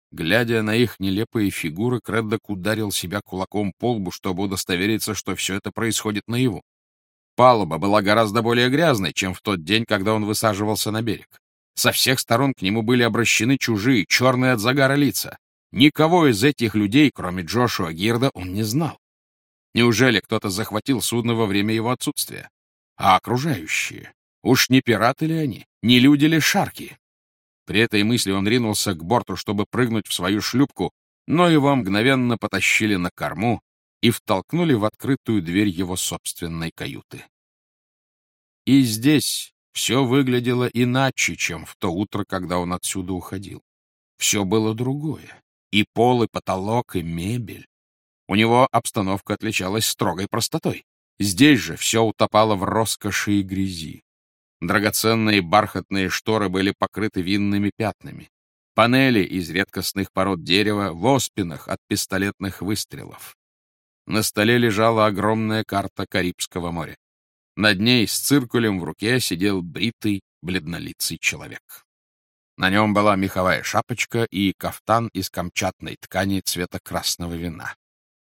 Глядя на их нелепые фигуры, Креддок ударил себя кулаком по лбу, чтобы удостовериться, что все это происходит наяву. Палуба была гораздо более грязной, чем в тот день, когда он высаживался на берег. Со всех сторон к нему были обращены чужие, черные от загара лица. Никого из этих людей, кроме Джошуа Гирда, он не знал. Неужели кто-то захватил судно во время его отсутствия? А окружающие? Уж не пираты ли они? Не люди ли шарки? При этой мысли он ринулся к борту, чтобы прыгнуть в свою шлюпку, но его мгновенно потащили на корму и втолкнули в открытую дверь его собственной каюты. И здесь все выглядело иначе, чем в то утро, когда он отсюда уходил. Все было другое. И пол, и потолок, и мебель. У него обстановка отличалась строгой простотой. Здесь же все утопало в роскоши и грязи. Драгоценные бархатные шторы были покрыты винными пятнами. Панели из редкостных пород дерева в оспинах от пистолетных выстрелов. На столе лежала огромная карта Карибского моря. Над ней с циркулем в руке сидел бритый, бледнолицый человек. На нем была меховая шапочка и кафтан из камчатной ткани цвета красного вина.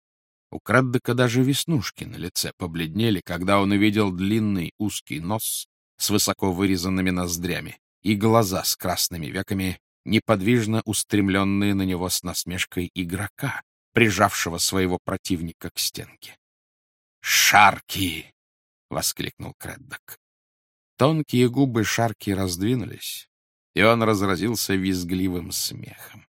У Креддока даже веснушки на лице побледнели, когда он увидел длинный узкий нос с высоко вырезанными ноздрями и глаза с красными веками, неподвижно устремленные на него с насмешкой игрока, прижавшего своего противника к стенке. «Шарки!» — воскликнул Креддок. Тонкие губы Шарки раздвинулись, и он разразился визгливым смехом.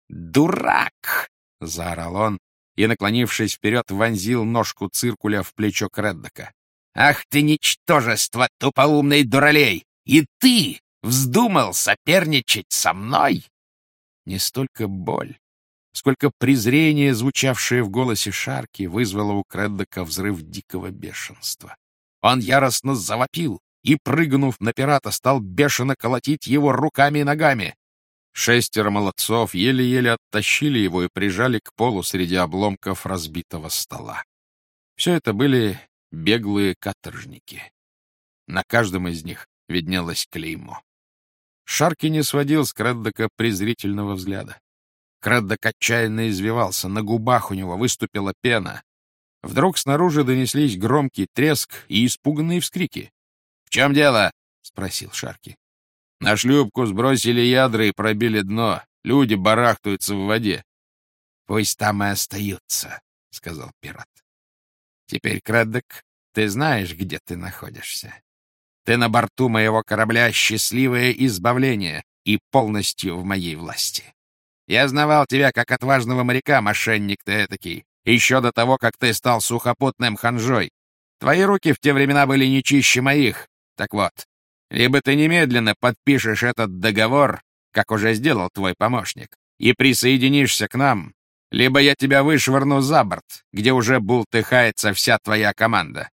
«Дурак!» — заорал он, и, наклонившись вперед, вонзил ножку циркуля в плечо Креддока. «Ах ты, ничтожество тупоумный дуралей! И ты вздумал соперничать со мной?» Не столько боль, сколько презрение, звучавшее в голосе Шарки, вызвало у Креддока взрыв дикого бешенства. Он яростно завопил и, прыгнув на пирата, стал бешено колотить его руками и ногами. 6 молодцов еле-еле оттащили его и прижали к полу среди обломков разбитого стола. Все это были беглые каторжники. На каждом из них виднелось клеймо. Шарки не сводил с Креддока презрительного взгляда. Креддок отчаянно извивался, на губах у него выступила пена. Вдруг снаружи донеслись громкий треск и испуганные вскрики. «В чем дело?» — спросил Шарки. «На шлюпку сбросили ядра и пробили дно. Люди барахтаются в воде». «Пусть там и остаются», — сказал пират. «Теперь, Креддок, ты знаешь, где ты находишься. Ты на борту моего корабля «Счастливое избавление» и полностью в моей власти. Я знавал тебя как отважного моряка, мошенник ты этакий, еще до того, как ты стал сухопутным ханжой. Твои руки в те времена были не чище моих. Так вот, либо ты немедленно подпишешь этот договор, как уже сделал твой помощник, и присоединишься к нам, либо я тебя вышвырну за борт, где уже бултыхается вся твоя команда».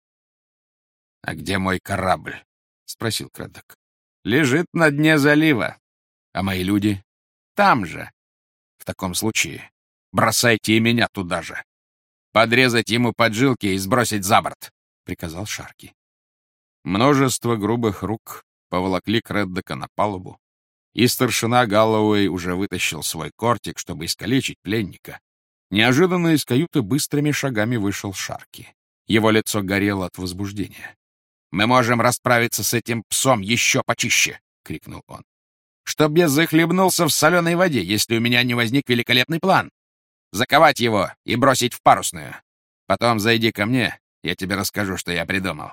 «А где мой корабль?» — спросил Креддок. «Лежит на дне залива. А мои люди?» «Там же». «В таком случае бросайте и меня туда же. Подрезать ему поджилки и сбросить за борт», — приказал Шарки. Множество грубых рук поволокли Креддока на палубу, и старшина Галлоуэй уже вытащил свой кортик, чтобы искалечить пленника. Неожиданно из каюты быстрыми шагами вышел Шарки. Его лицо горело от возбуждения. «Мы можем расправиться с этим псом еще почище!» — крикнул он. «Чтоб я захлебнулся в соленой воде, если у меня не возник великолепный план. Заковать его и бросить в парусную. Потом зайди ко мне, я тебе расскажу, что я придумал».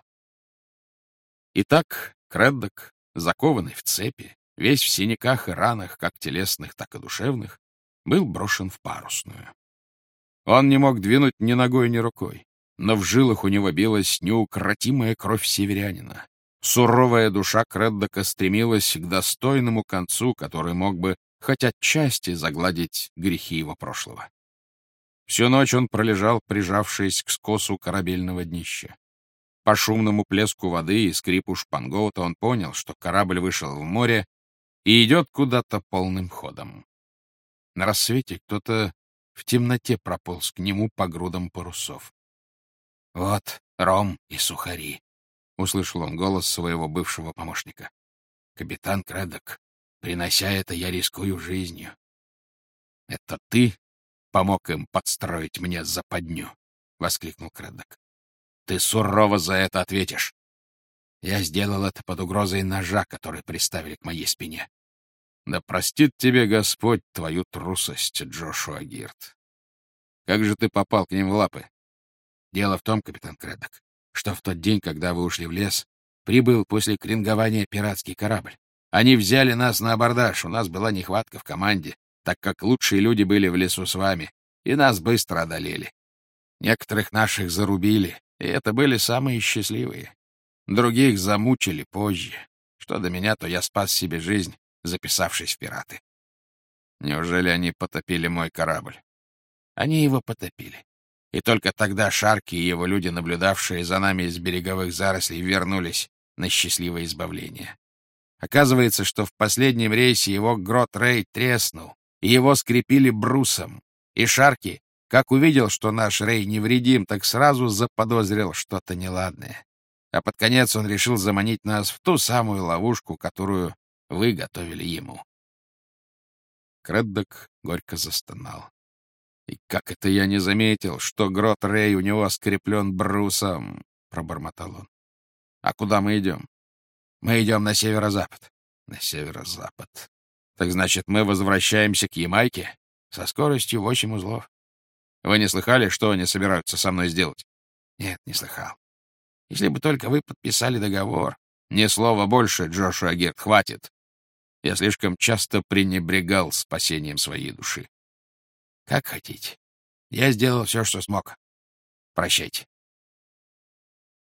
Итак, Креддок, закованный в цепи, весь в синяках и ранах, как телесных, так и душевных, был брошен в парусную. Он не мог двинуть ни ногой, ни рукой, но в жилах у него билась неукротимая кровь северянина. Суровая душа Креддока стремилась к достойному концу, который мог бы хоть отчасти загладить грехи его прошлого. Всю ночь он пролежал, прижавшись к скосу корабельного днища. По шумному плеску воды и скрипу шпангоута он понял, что корабль вышел в море и идет куда-то полным ходом. На рассвете кто-то в темноте прополз к нему по грудам парусов. «Вот ром и сухари», — услышал он голос своего бывшего помощника. «Капитан Креддок, принося это, я рискую жизнью». — Это ты помог им подстроить мне западню? — воскликнул Креддок. — Ты сурово за это ответишь. Я сделал это под угрозой ножа, который приставили к моей спине. Да простит тебе Господь твою трусость, Джошуа Гирд. Как же ты попал к ним в лапы? Дело в том, капитан Креддок, что в тот день, когда вы ушли в лес, прибыл после крингования пиратский корабль. Они взяли нас на абордаж, у нас была нехватка в команде, так как лучшие люди были в лесу с вами, и нас быстро одолели. Некоторых наших зарубили, и это были самые счастливые. Других замучили позже. Что до меня, то я спас себе жизнь, записавшись в пираты. Неужели они потопили мой корабль? Они его потопили. И только тогда Шарки и его люди, наблюдавшие за нами из береговых зарослей, вернулись на счастливое избавление. Оказывается, что в последнем рейсе его грот Рэй треснул, и его скрепили брусом. И Шарки, как увидел, что наш Рэй невредим, так сразу заподозрил что-то неладное. А под конец он решил заманить нас в ту самую ловушку, которую вы готовили ему. Креддок горько застонал. «И как это я не заметил, что грот Рэй у него скреплен брусом?» — пробормотал он. «А куда мы идем?» «Мы идем на северо-запад». «На северо-запад. Так значит, мы возвращаемся к Ямайке со скоростью 8 узлов. Вы не слыхали, что они собираются со мной сделать?» «Нет, не слыхал. Если бы только вы подписали договор». «Ни слова больше, Джошуа Гирд, хватит. Я слишком часто пренебрегал спасением своей души». «Как хотите. Я сделал все, что смог. Прощайте».